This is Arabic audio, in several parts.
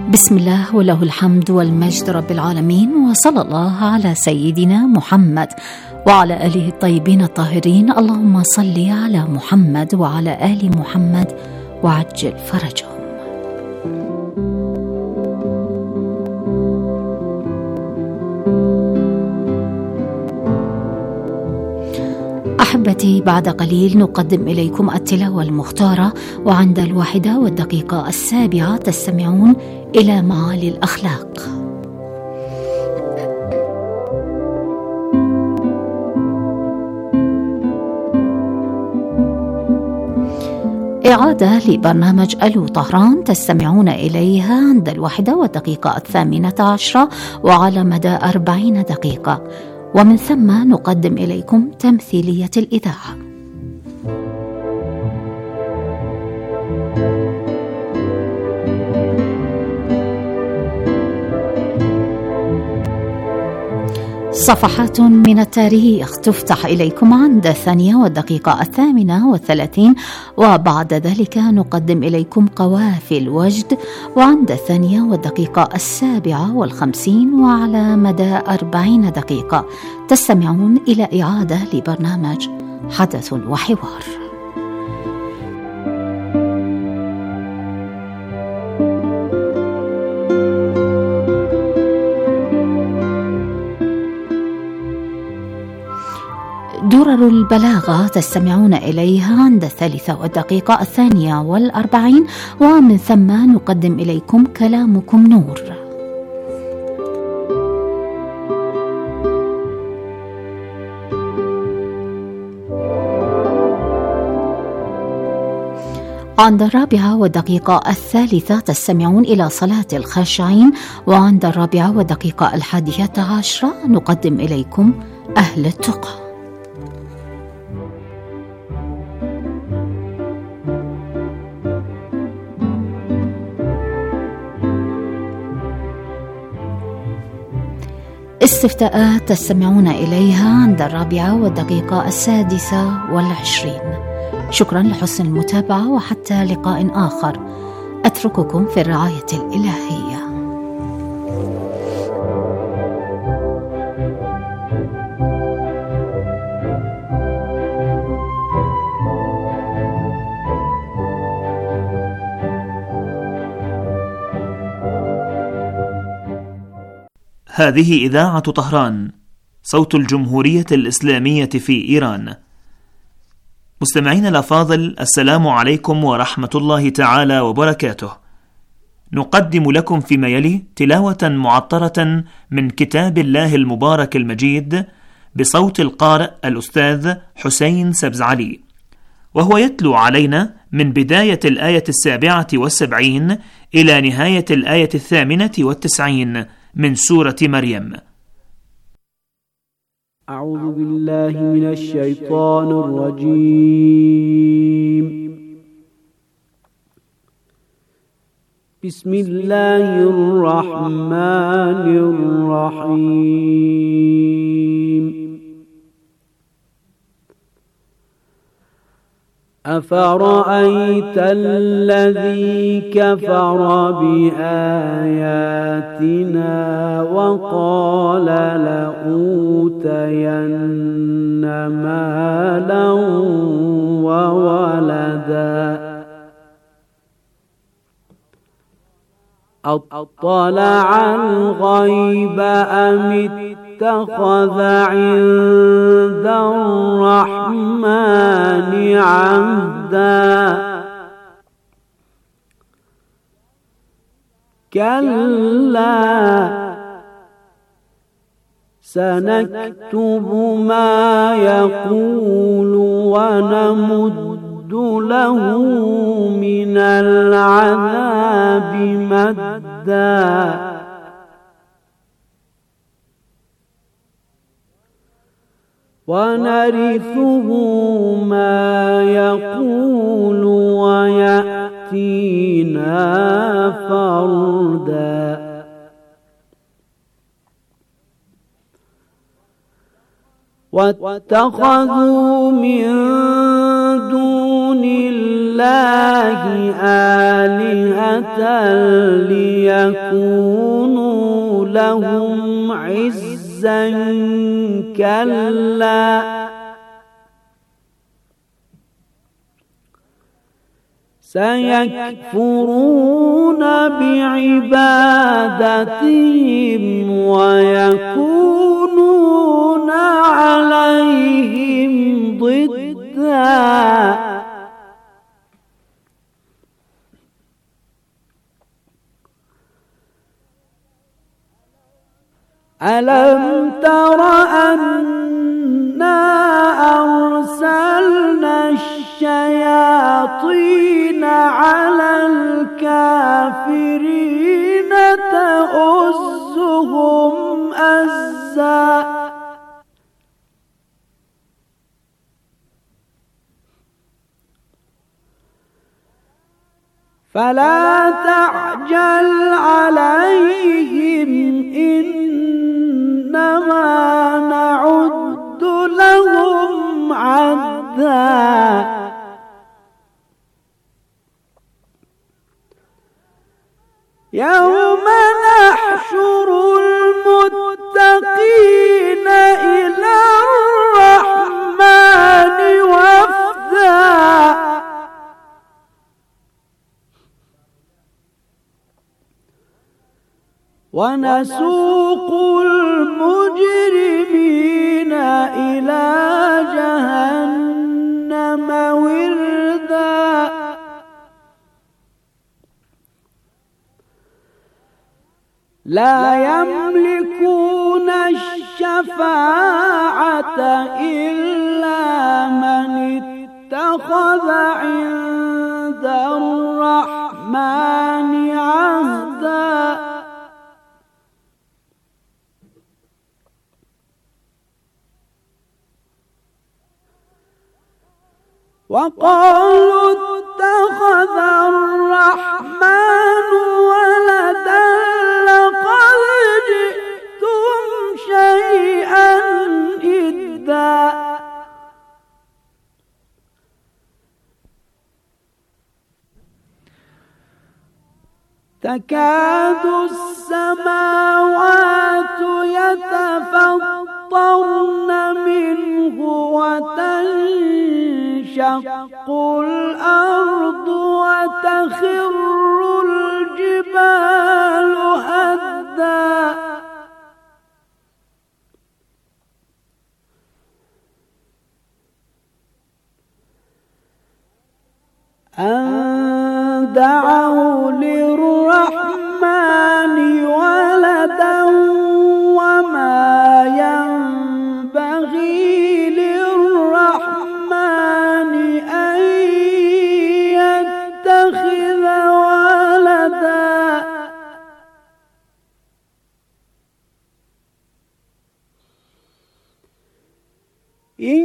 بسم الله وله الحمد والمجد رب العالمين، وصلى الله على سيدنا محمد وعلى آله الطيبين الطاهرين. اللهم صل على محمد وعلى آل محمد وعجل فرجهم. أحبتي، بعد قليل نقدم إليكم التلاوة المختارة، وعند 1:07 تستمعون إلى معالي الأخلاق. إعادة لبرنامج ألو طهران تستمعون إليها عند 1:18 وعلى مدى 40 دقيقة، ومن ثم نقدم إليكم تمثيلية الإذاعة. صفحات من التاريخ تفتح إليكم عند 2:38، وبعد ذلك نقدم إليكم قوافي الوجد، وعند 2:57 وعلى مدى 40 دقيقة تستمعون إلى إعادة لبرنامج حدث وحوار. درر البلاغة تستمعون إليها عند 3:42، ومن ثم نقدم إليكم كلامكم نور. عند 4:03 تستمعون إلى صلاة الخاشعين، وعند 4:11 نقدم إليكم أهل التقى. استفتاءات تستمعون إليها عند 4:26. شكرا لحسن المتابعة، وحتى لقاء آخر أترككم في الرعاية الإلهية. هذه إذاعة طهران، صوت الجمهورية الإسلامية في إيران. مستمعين الأفاضل، السلام عليكم ورحمة الله تعالى وبركاته. نقدم لكم فيما يلي تلاوة معطرة من كتاب الله المبارك المجيد بصوت القارئ الأستاذ حسين سبزعلي، وهو يتلو علينا من بداية الآية 77 إلى نهاية الآية 98 من سورة مريم. أعوذ بالله من الشيطان الرجيم. بسم الله الرحمن الرحيم. أفرأيت الذي كفر بآياتنا وقال لأوتين مالا وولدا أطلع الغيب أم اتخذ عند الرحمن عهدا كلا سنكتب ما يقول ونمد له من العذاب مدا ونرثه ما يقول ويأتينا فردا واتخذوا من دون دون الله آلهة ليكونوا لهم عزا كلا سيكفرون بعبادتهم ويكونون عليهم ضدا ألم تر أنا أرسلنا الشياطين على الكافرين تؤزهم أزا فلا تعجل عليهم إنما نعد لهم عدا يوم نحشر المتقين إلى الرحمن وفدا ونسوق المجرمين إلى جهنم وردا لا يملكون الشفاعة إلا من اتخذ عند الرحمن عهدا وقالوا اتخذ الرحمن ولدا لقد جئتم شيئا إدا تكاد السماوات يتفطرن منه وتنشق الأرض وتخر الجبال هدا أن دعوا للرحمن ولدا وما ينبغي للرحمن أن يتخذ ولدا إن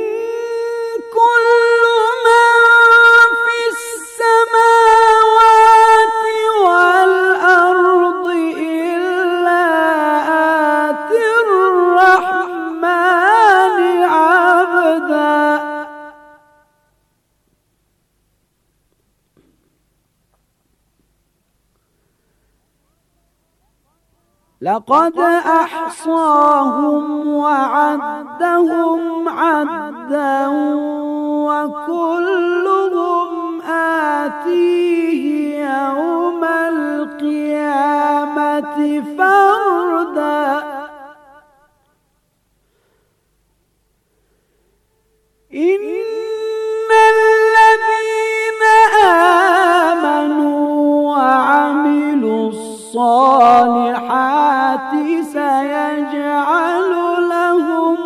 كل من في السماوات والأرض إلا آتي الرحمن عبدا لقد أحصاهم وعدهم عدا وكلهم آتيه يوم القيامة فردا إن الذين آمنوا وعملوا الصالحات سيجعل لهم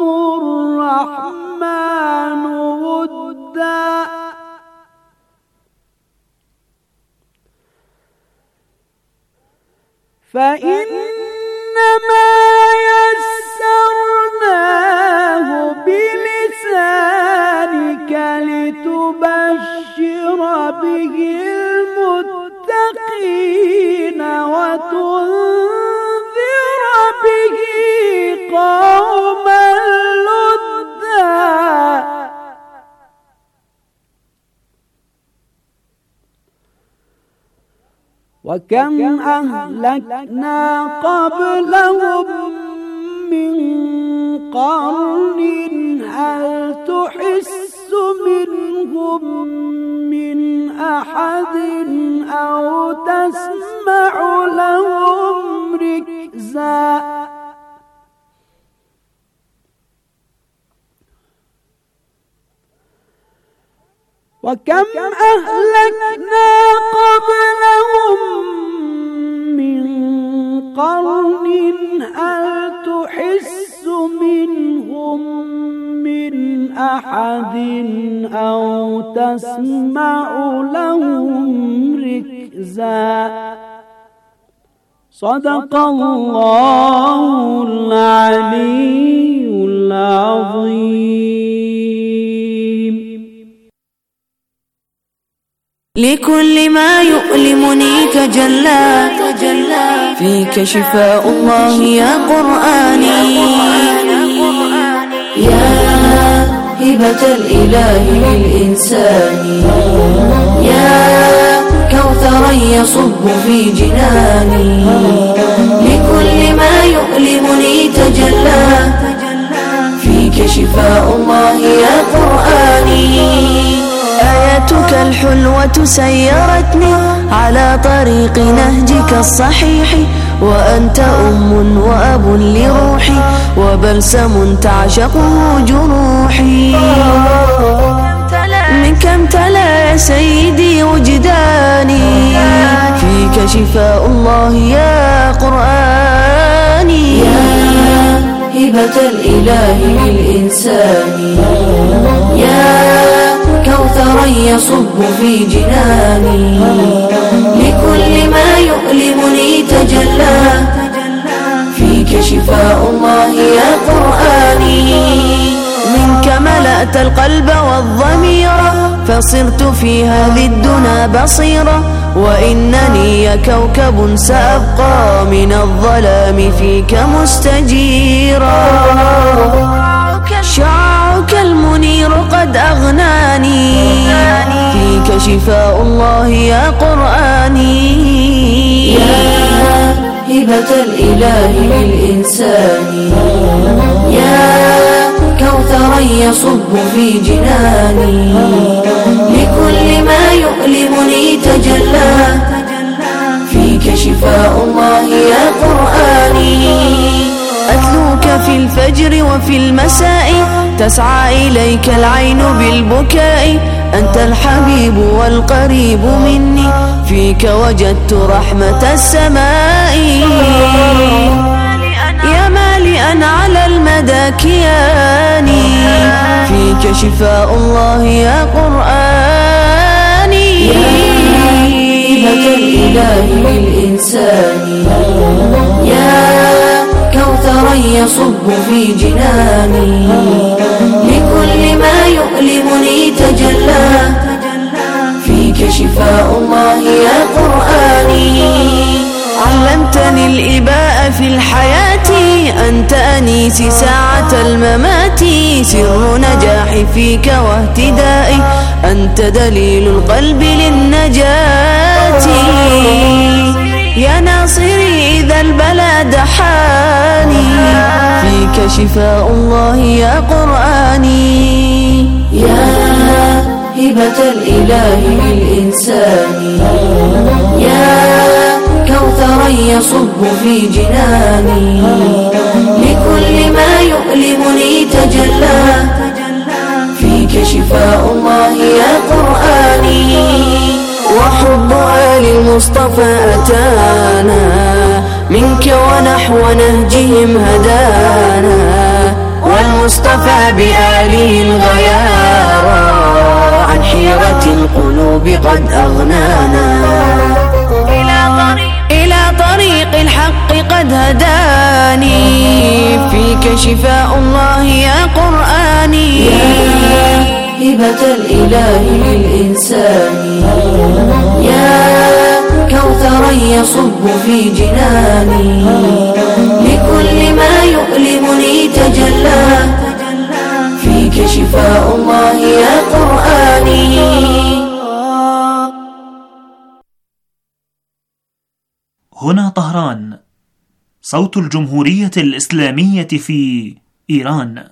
الرحمن ودا فإنما يسرناه بلسانك لتبشر به المتقين وتنذر به قوما لدا وكم أهلكنا قبلهم من قرن هل تحس منهم من أحد أو تسمع لهم ركزا وكم أهلكنا قبلهم من قرن هل تحس منهم من أحد أو تسمع لهم ركزا صدق الله العلي العظيم. لكل ما يؤلمني تجلى فيك شفاء الله يا قرآني يا هبة الإله للإنسان يا كوثرا يصب في جناني لكل ما يؤلمني تجلى فيك شفاء الله يا قرآني آياتك الحلوة سيرتني على طريق نهجك الصحيح وأنت أم وأب لروحي وبلسم تعشقه جروحي منك امتلأ يا سيدي وجداني فيك شفاء الله يا قرآني يا هبة الإله للإنسان يا كوثرا يصب في جناني لكل ما يؤلمني تجلى فيك شفاء الله يا قرآني منك ملأت القلب والضمير فصرت في هذه الدنا بصيرة وإنني يا كوكب سأبقى من الظلام فيك مستجيرا شعاعك المنير قد أغناني فيك شفاء الله يا قرآني يا هبة الإله للإنسان يا كوثرا يصب في جناني لكل ما يؤلمني تجلى فيك شفاء الله يا قرآني أتلوك في الفجر وفي المساء تسعى إليك العين بالبكاء أنت الحبيب والقريب مني فيك وجدت رحمة السماء يا مالئا على المدى كياني فيك شفاء الله يا قرآني يا هبة الإله للإنسان يا كوثرا يصب في جناني لكل ما يؤلمني تجلى فيك شفاء الله يا قرآني علمتني الإباء في الحياة أنت أنيسي ساعة الممات سر نجاحي فيك واهتدائي أنت دليل القلب للنجاة يا ناصري إذا البلا دحاني فيك شفاء الله يا قرآني يا هبة الإله للإنسان يا كوثرا يصب في جناني لكل ما يؤلمني تجلى فيك شفاء الله يا قرآني وحب آل المصطفى أتانا منك ونحو نهجهم هدانا والمصطفى بآله الغيارى عن حيرة القلوب قد أغنانا إلى طريق الحق قد هداني فيك شفاء الله يا قرآني يا هبة الإله للإنسان يا كوثرا يصب في جناني لكل ما يؤلمني تجلى فيك شفاء الله يا قرآني هنا طهران، صوت الجمهورية الإسلامية في إيران.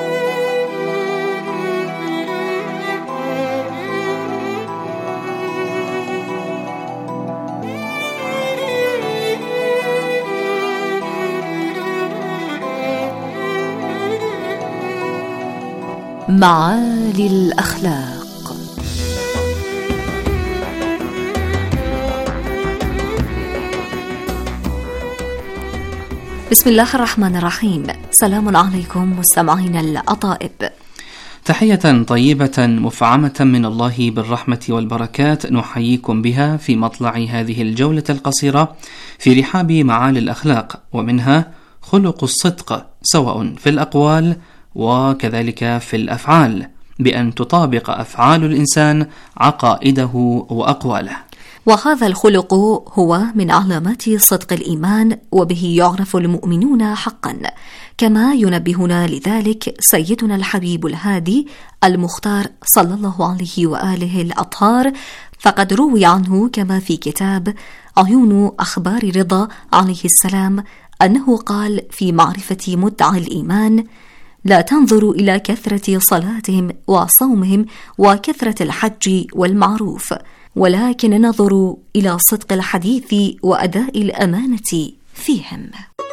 معالي الأخلاق. بسم الله الرحمن الرحيم. سلام عليكم مستمعين الأطائب، تحية طيبة مفعمة من الله بالرحمة والبركات نحييكم بها في مطلع هذه الجولة القصيرة في رحاب معالي الأخلاق، ومنها خلق الصدق سواء في الأقوال وكذلك في الأفعال، بأن تطابق أفعال الإنسان عقائده وأقواله. وهذا الخلق هو من علامات صدق الإيمان، وبه يعرف المؤمنون حقا، كما ينبهنا لذلك سيدنا الحبيب الهادي المختار صلى الله عليه وآله الأطهار، فقد روي عنه كما في كتاب عيون أخبار رضا عليه السلام أنه قال في معرفة مدعي الإيمان: لا تنظروا إلى كثرة صلاتهم وصومهم وكثرة الحج والمعروف، ولكن نظروا إلى صدق الحديث وأداء الأمانة فيهم.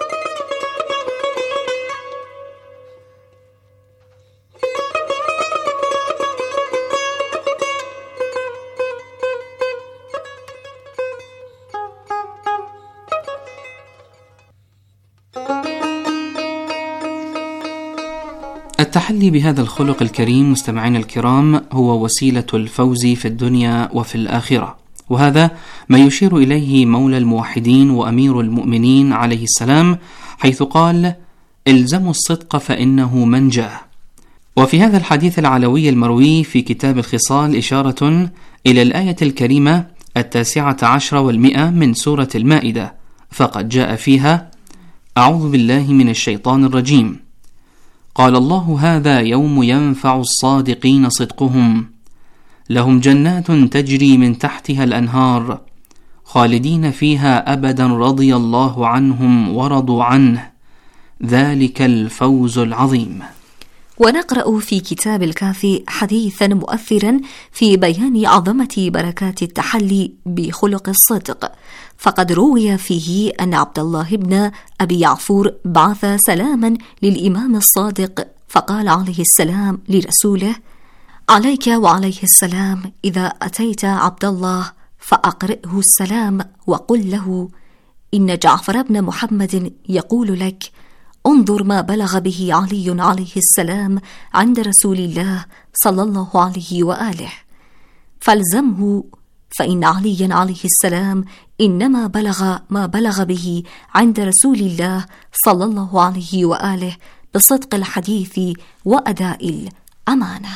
التحلي بهذا الخلق الكريم مستمعين الكرام هو وسيلة الفوز في الدنيا وفي الآخرة، وهذا ما يشير إليه مولى الموحدين وأمير المؤمنين عليه السلام، حيث قال: الزموا الصدق فإنه منجاه. وفي هذا الحديث العلوي المروي في كتاب الخصال إشارة إلى الآية الكريمة 19 من سورة المائدة، فقد جاء فيها: أعوذ بالله من الشيطان الرجيم، قال الله: هذا يوم ينفع الصادقين صدقهم، لهم جنات تجري من تحتها الأنهار خالدين فيها أبدا رضي الله عنهم ورضوا عنه، ذلك الفوز العظيم. ونقرأ في كتاب الكافي حديثا مؤثرا في بيان عظمة بركات التحلي بخلق الصدق، فقد روي فيه أن عبد الله بن أبي يعفور بعث سلاما للإمام الصادق، فقال عليه السلام لرسوله: عليك وعليه السلام إذا أتيت عبد الله فأقرئه السلام وقل له: إن جعفر بن محمد يقول لك: انظر ما بلغ به علي عليه السلام عند رسول الله صلى الله عليه وآله، فالزمه، فإن عليا عليه السلام إنما بلغ ما بلغ به عند رسول الله صلى الله عليه وآله بصدق الحديث وأداء الأمانة.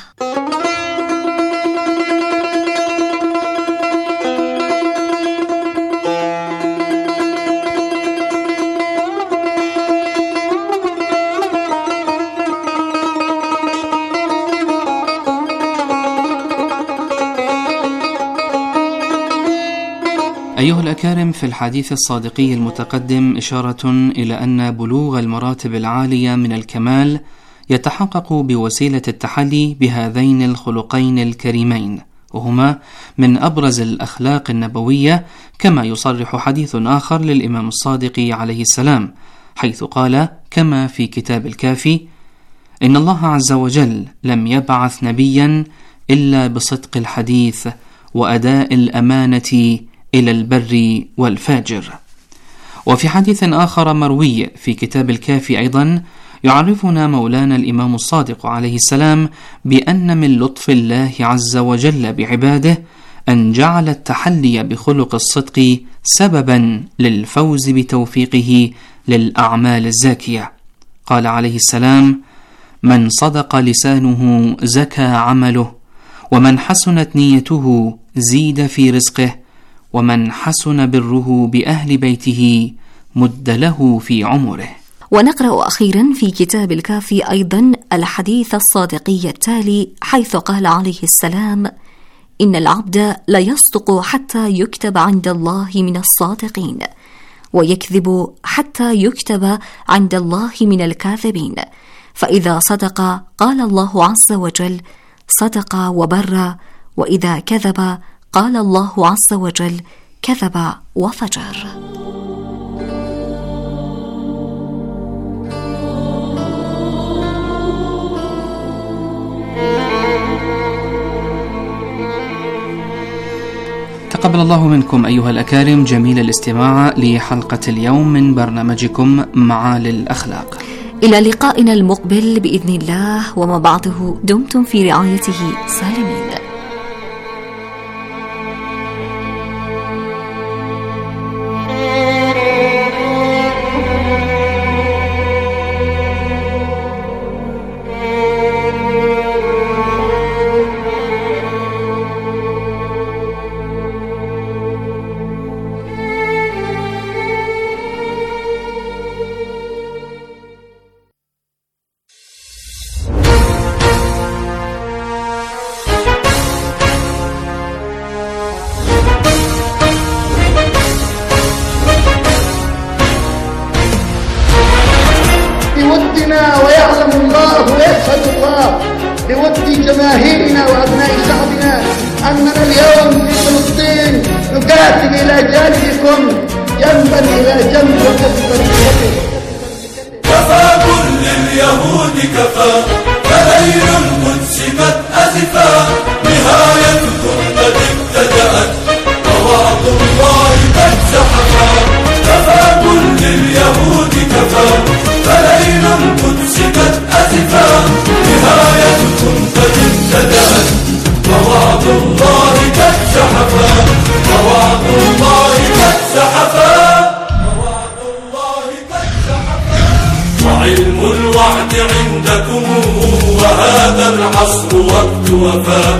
أيها الأكارم، في الحديث الصادقي المتقدم إشارة إلى أن بلوغ المراتب العالية من الكمال يتحقق بوسيلة التحلي بهذين الخلقين الكريمين، وهما من أبرز الأخلاق النبوية، كما يصرح حديث آخر للإمام الصادق عليه السلام، حيث قال كما في كتاب الكافي: إن الله عز وجل لم يبعث نبيا إلا بصدق الحديث وأداء الأمانة إلى البر والفاجر. وفي حديث آخر مروي في كتاب الكافي أيضا يعرفنا مولانا الإمام الصادق عليه السلام بأن من لطف الله عز وجل بعباده أن جعل التحلي بخلق الصدق سببا للفوز بتوفيقه للأعمال الزاكية. قال عليه السلام: من صدق لسانه زكى عمله، ومن حسنت نيته زيد في رزقه، ومن حسن بره بأهل بيته مد له في عمره. ونقرأ أخيرا في كتاب الكافي أيضا الحديث الصادقي التالي، حيث قال عليه السلام: إن العبد لا يصدق حتى يكتب عند الله من الصادقين، ويكذب حتى يكتب عند الله من الكاذبين. فإذا صدق قال الله عز وجل صدق وبر، وإذا كذب قال الله عز وجل كذب وفجر. تقبل الله منكم أيها الأكارم جميل الاستماع لحلقة اليوم من برنامجكم معالي الأخلاق. إلى لقائنا المقبل بإذن الله، وما بعده دمتم في رعايته سالمين. ويعلم الله ويشهد الله بود جماهيرنا وأبناء شعبنا أننا اليوم في فلسطين نقاتل إلى جانبكم جنبا إلى جنب وكفا بكفر. كفى كل اليهود كفى، فليل القدس قد أزفا، نهايتكم قد ابتدأت، ووعد الله قد زحفا. كفى كل اليهود كفى، فليل القدس قد أزفا، نهايتكم قد ابتدأت، ووعد الله قد زحفا، ووعد الله قد زحفا، ووعد الله قد زحفا. وعلم الوعد عندكم وهذا العصر وقت وفاء،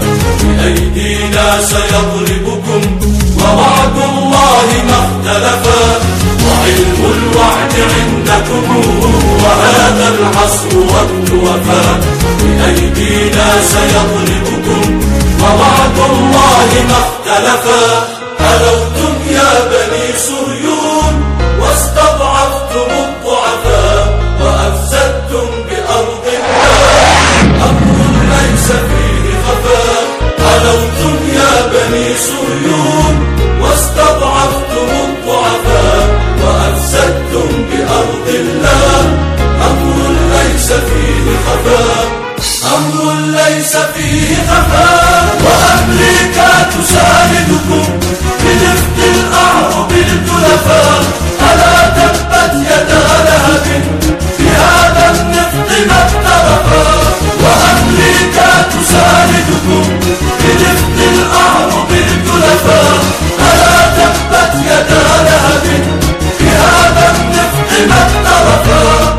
بأيدينا سيضربكم ووعد الله ما اختلفا. وعلم الوعد عندكم وهذا العصر وقت وفاء، بأيدينا سيضربكم ووعد الله ما اختلفا. ألوتم يا بني صهيون واستضعفتم الضعفاء، وأفسدتم بأرض الله أمر ليس فيه خفاء. ألوتم يا بني صهيون واستضعفتم الضعفاء، وأفسدتم بأرض الله أمر ليس فيه خفاء، أمر ليس فيه خفاء. وأمريكا تساندكم بنفط الأعرب التلفاء، ألا تبت يدا لهب بهذا النفط ما اقترفا. وأمريكا تساندكم بنفط الأعرب التلفاء، ألا تبت يدا لهب بهذا النفط ما اقترفا.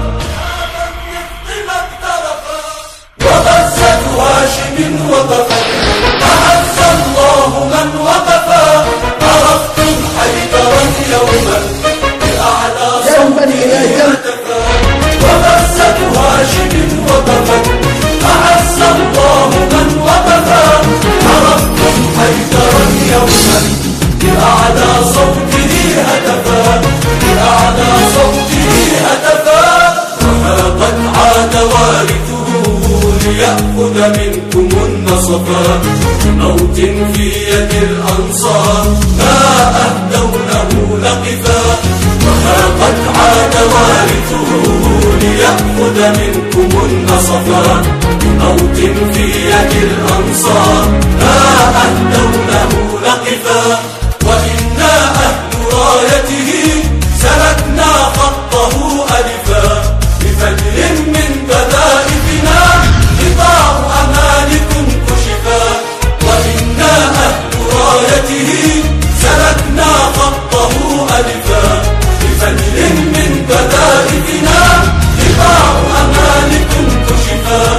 وغزة هاشم وقفت، أعز الله من وقفا. عرفتم حيدرا يوما بأعلى صوت هتفا. وغزة هاشم وقفت، أعز الله من وقفا. عرفتم حيدرا يوما بأعلى صوته هتفا، بأعلى صوته هتفا. وما قد عاد وارثه ليأخذ منكم النصفا، موت في يد الأنصار ما أهدونه لقفا. وما قد عاد وارثه ليأخذ منكم النصفا، موت في يد الأنصار ما أهدونه لقفا. وإنا أهل رايته سلكنا خطه ألفا، بفجر من بذائفنا قطاع أمالكم كشفا. وإنا أهل رايته سلكنا خطه ألفا، بفجر من بذائفنا قطاع أمالكم كشفا،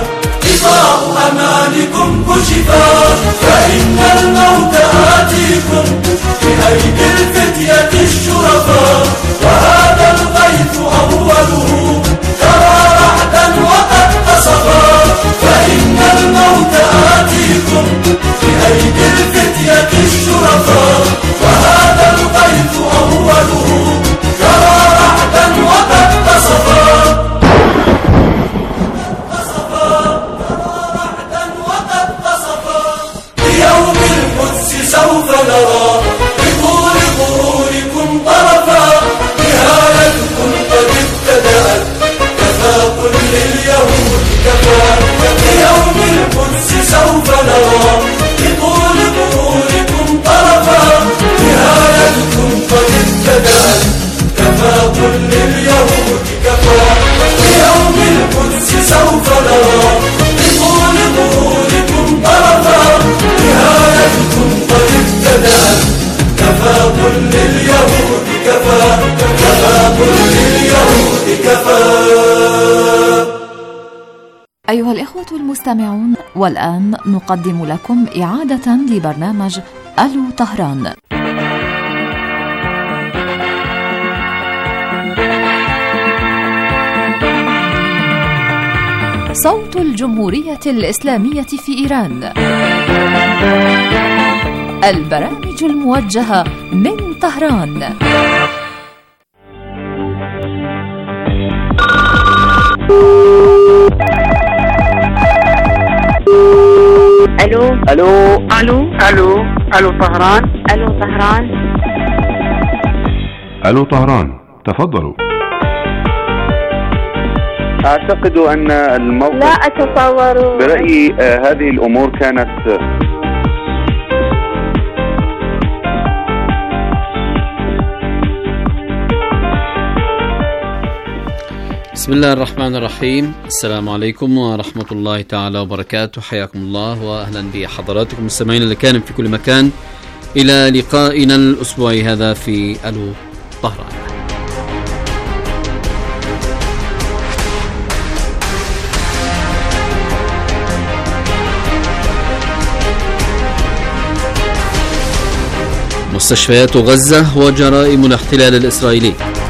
قطاع أمالكم كشفا. فإن الموت آتيكم أيها الإخوة المستمعون، والآن نقدم لكم إعادة لبرنامج ألو طهران. صوت الجمهورية الإسلامية في إيران، البرامج الموجهة من طهران. الو الو الو الو الو طهران، الو طهران، الو طهران، تفضلوا. أعتقد أن الموقف، لا أتصور، برأيي هذه الأمور كانت بسم الله الرحمن الرحيم. السلام عليكم ورحمة الله تعالى وبركاته. حياكم الله وأهلا بحضراتكم مستمعين الكرام في كل مكان إلى لقائنا الأسبوعي هذا في ألو طهران. مستشفيات غزة وجرائم الاحتلال الإسرائيلي.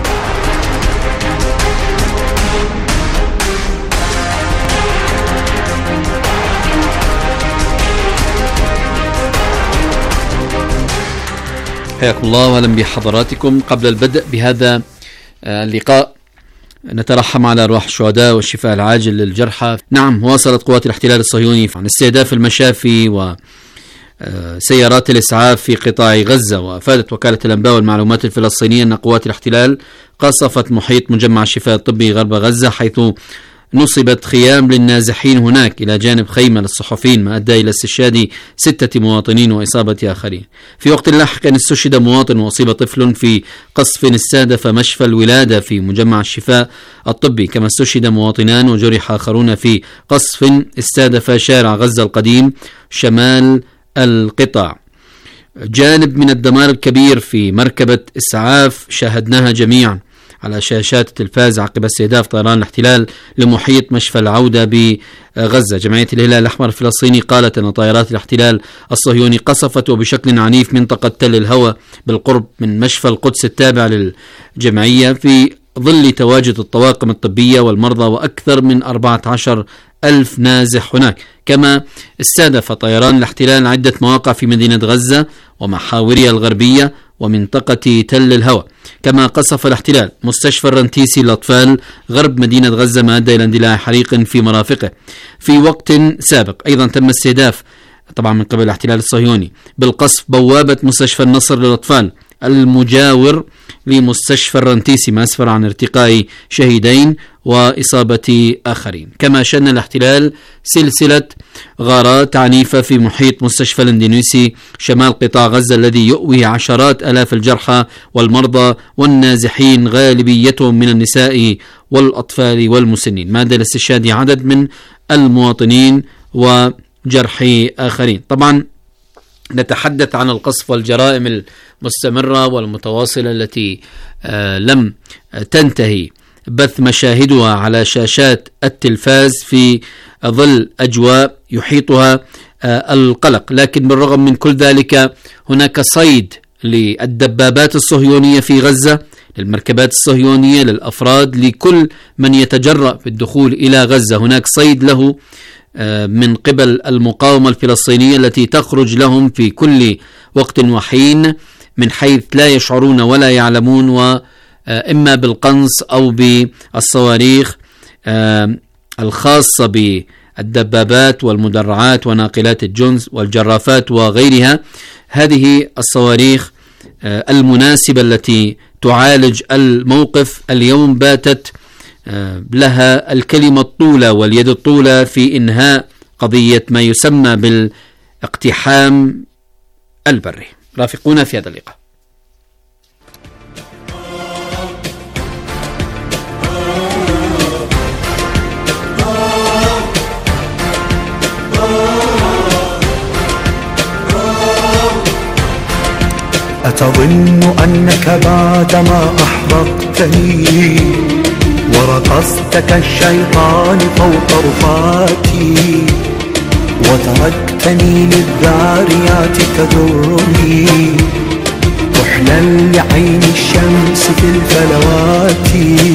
حياكم الله واهلا بحضراتكم. قبل البدء بهذا اللقاء نترحم على أرواح الشهداء والشفاء العاجل للجرحى. نعم، واصلت قوات الاحتلال الصهيوني عن استهداف المشافي وسيارات الإسعاف في قطاع غزة. وأفادت وكالة الأنباء والمعلومات الفلسطينية أن قوات الاحتلال قصفت محيط مجمع الشفاء الطبي غرب غزة، حيث نصبت خيام للنازحين هناك إلى جانب خيمة للصحفيين، ما أدى إلى استشهاد 6 مواطنين وإصابة آخرين. في وقت لاحق استشهد مواطن وأصيب طفل في قصف استهدف مشفى الولادة في مجمع الشفاء الطبي، كما استشهد مواطنان وجرح آخرون في قصف استهدف شارع غزة القديم شمال القطاع. جانب من الدمار الكبير في مركبة إسعاف شاهدناها جميعا على شاشات التلفاز عقب استهداف طيران الاحتلال لمحيط مشفى العودة بغزة. جمعية الهلال الأحمر الفلسطيني قالت أن طائرات الاحتلال الصهيوني قصفت وبشكل عنيف منطقة تل الهوى بالقرب من مشفى القدس التابع للجمعية، في ظل تواجد الطواقم الطبية والمرضى وأكثر من 14,000 نازح هناك. كما استهدف طيران الاحتلال عدة مواقع في مدينة غزة ومحاورها الغربية ومنطقة تل الهوى. كما قصف الاحتلال مستشفى الرنتيسي للأطفال غرب مدينة غزة، ما أدى إلى اندلاع حريق في مرافقه. في وقت سابق أيضا تم استهداف طبعا من قبل الاحتلال الصهيوني بالقصف بوابة مستشفى النصر للأطفال المجاور لمستشفى الرنتيسي، ما أسفر عن ارتقاء شهيدين وإصابة آخرين. كما شن الاحتلال سلسلة غارات عنيفة في محيط مستشفى الاندونيسي شمال قطاع غزة الذي يؤوي عشرات آلاف الجرحى والمرضى والنازحين، غالبيتهم من النساء والأطفال والمسنين، ما أدى لاستشهاد عدد من المواطنين وجرح آخرين. طبعا نتحدث عن القصف والجرائم المستمرة والمتواصلة التي لم تنتهي بث مشاهدها على شاشات التلفاز في ظل أجواء يحيطها القلق. لكن بالرغم من كل ذلك هناك صيد للدبابات الصهيونية في غزة، للمركبات الصهيونية، للأفراد، لكل من يتجرأ بالدخول إلى غزة. هناك صيد له من قبل المقاومة الفلسطينية التي تخرج لهم في كل وقت وحين من حيث لا يشعرون ولا يعلمون، وإما بالقنص أو بالصواريخ الخاصة بالدبابات والمدرعات وناقلات الجنس والجرافات وغيرها. هذه الصواريخ المناسبة التي تعالج الموقف اليوم باتت لها الكلمة الطولة واليد الطولة في إنهاء قضية ما يسمى بالاقتحام البري. رافقونا في هذا اللقاء. أتظن أنك بعدما أحببتني ورقصت كالشيطان فوق رفاتي، وتركتني للذاريات تذرني، كحلا لعين الشمس في الفلوات.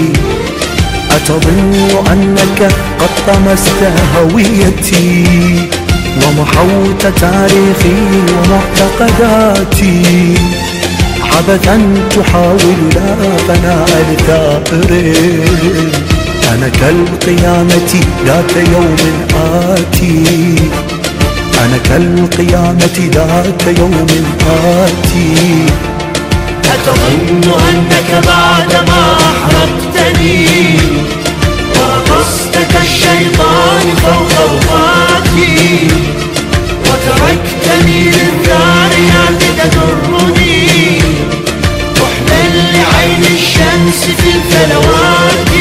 أتظن أنك قد طمست هويتي ومحوت تاريخي ومعتقداتي، عبثا تحاول لا فناء لثائر. أنا كالقيامة ذات يوم آتي، أنا كالقيامة ذات يوم آتي. أتظن أنك بعدما أحرقتني ورقصت كالشيطان فوق رفاتي، وتركتني للذاريات تجرني، كحلا لعين الشمس في الفلوات.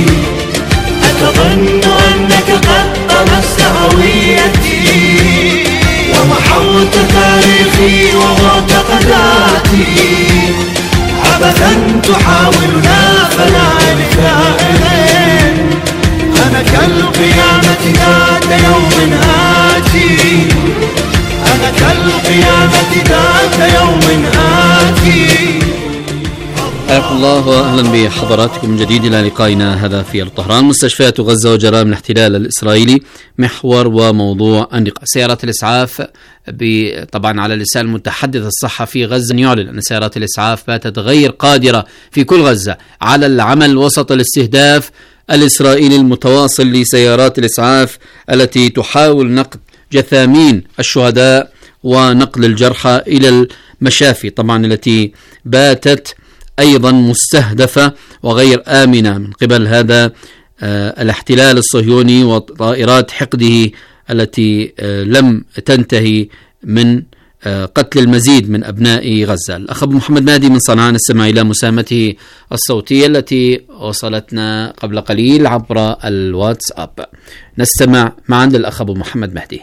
أتظن أنك قد طمست هويتي ومحوت تاريخي ومعتقداتي، عبثا تحاول لا فناء لثائر. أنا كالقيامة ذات يوم آتي، أنا كالقيامة ذات يوم آتي. حياكم الله واهلا بحضراتكم من جديد الى لقائنا هذا في طهران. مستشفيات غزه وجرائم الاحتلال الاسرائيلي محور وموضوع النقاش. سيارات الاسعاف طبعا على لسان المتحدث الصحة في غزه يعلن ان سيارات الاسعاف باتت غير قادره في كل غزه على العمل وسط الاستهداف الاسرائيلي المتواصل لسيارات الاسعاف التي تحاول نقل جثامين الشهداء ونقل الجرحى الى المشافي، طبعا التي باتت أيضا مستهدفة وغير آمنة من قبل هذا الاحتلال الصهيوني وطائرات حقده التي لم تنتهي من قتل المزيد من أبناء غزة. الأخ أبو محمد مهدي من صنعاء نستمع إلى مساهمته الصوتية التي وصلتنا قبل قليل عبر الواتساب. نستمع معا للأخ أبو محمد مهدي.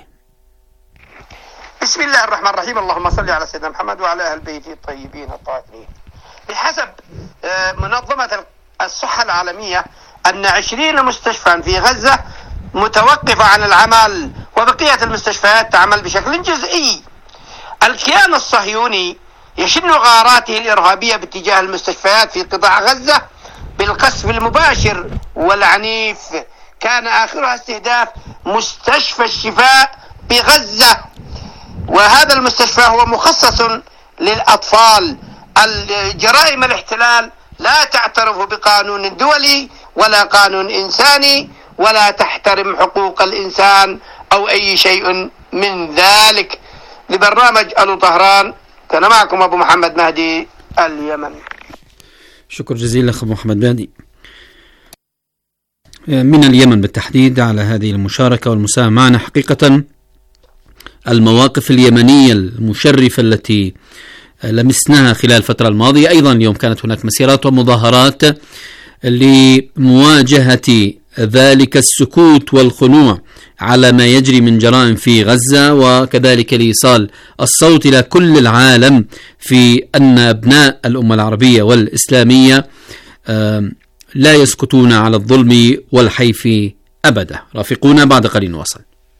بسم الله الرحمن الرحيم. اللهم صل على سيدنا محمد وعلى أهل بيته الطيبين الطاهرين. بحسب منظمة الصحة العالمية أن 20 مستشفى في غزة متوقفة عن العمل، وبقية المستشفيات تعمل بشكل جزئي. الكيان الصهيوني يشن غاراته الإرهابية باتجاه المستشفيات في قطاع غزة بالقصف المباشر والعنيف. كان آخرها استهداف مستشفى الشفاء بغزة، وهذا المستشفى هو مخصص للأطفال. الجرائم الاحتلال لا تعترف بقانون دولي ولا قانون إنساني ولا تحترم حقوق الإنسان أو أي شيء من ذلك. لبرنامج ألو طهران كان معكم أبو محمد مهدي اليمن. شكر جزيلا أخو محمد مهدي من اليمن بالتحديد على هذه المشاركة والمساهمة معنا. حقيقة المواقف اليمنية المشرفة التي لمسناها خلال الفترة الماضية، أيضا اليوم كانت هناك مسيرات ومظاهرات لمواجهة ذلك السكوت والخنوع على ما يجري من جرائم في غزة، وكذلك لإيصال الصوت إلى كل العالم في أن أبناء الأمة العربية والإسلامية لا يسكتون على الظلم والحيف أبدا. رافقونا بعد قليل نواصل.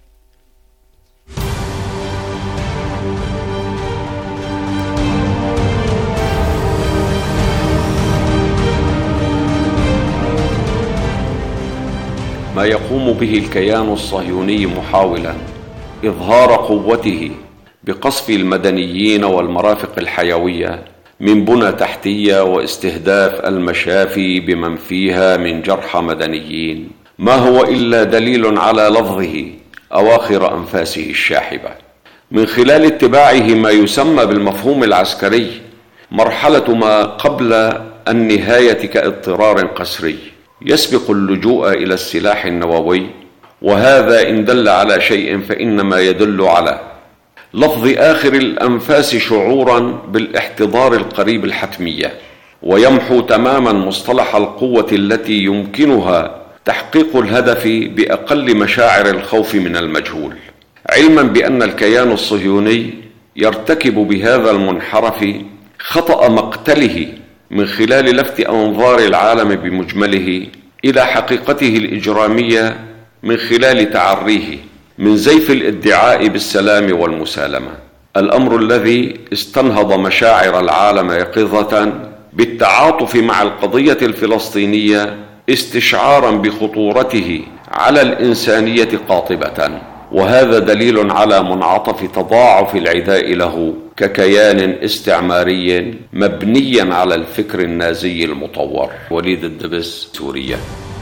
ما يقوم به الكيان الصهيوني محاولا إظهار قوته بقصف المدنيين والمرافق الحيوية من بنى تحتية واستهداف المشافي بمن فيها من جرحى مدنيين، ما هو إلا دليل على لفظه أواخر أنفاسه الشاحبة من خلال اتباعه ما يسمى بالمفهوم العسكري مرحلة ما قبل النهاية كاضطرار قسري يسبق اللجوء إلى السلاح النووي. وهذا إن دل على شيء فإنما يدل على لفظ آخر الأنفاس شعورا بالاحتضار القريب الحتمية، ويمحو تماما مصطلح القوة التي يمكنها تحقيق الهدف بأقل مشاعر الخوف من المجهول، علما بأن الكيان الصهيوني يرتكب بهذا المنحرف خطأ مقتله من خلال لفت أنظار العالم بمجمله إلى حقيقته الإجرامية من خلال تعريه من زيف الادعاء بالسلام والمسالمة، الأمر الذي استنهض مشاعر العالم يقظة بالتعاطف مع القضية الفلسطينية استشعارا بخطورته على الإنسانية قاطبة، وهذا دليل على منعطف تضاعف العداء له ككيان استعماري مبني على الفكر النازي المطور. وليد الدبس، سوريا.